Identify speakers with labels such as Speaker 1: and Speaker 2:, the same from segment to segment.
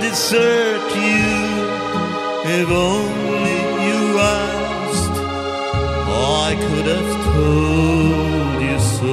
Speaker 1: desert you. If only you asked, I could have told you so.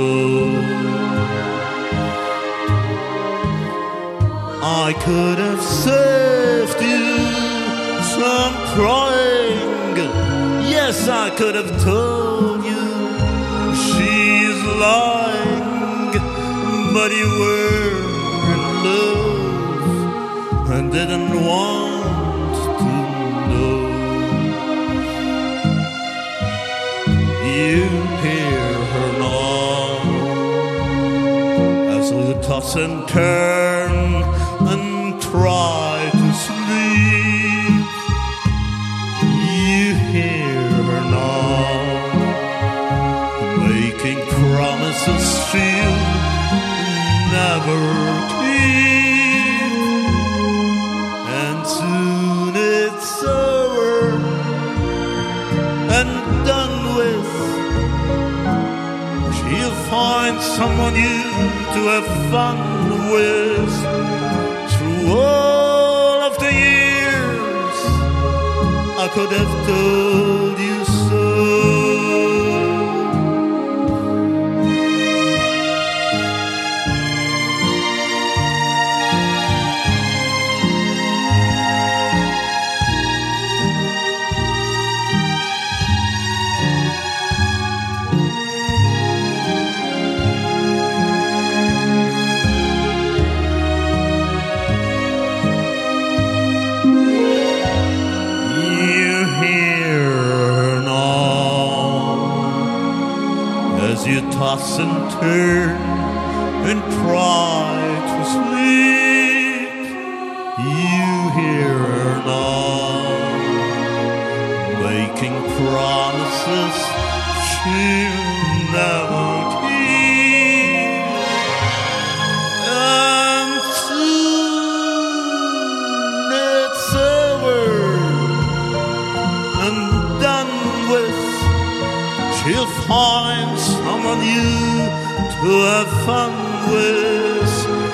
Speaker 1: I could have saved you some crying. Yes, I could have told you she's lying. But you were in love and didn't want to know. You hear her now as we toss and turn and try to sleep. You hear her now making promises she'll never keep. And soon it's over and done with. She'll find someone new to have fun with. Through all of the years, I could have told you so. You toss and turn and try to sleep. You hear her now making promises she'll never keep. And soon it's over and done with. She'll find someone new to have fun with.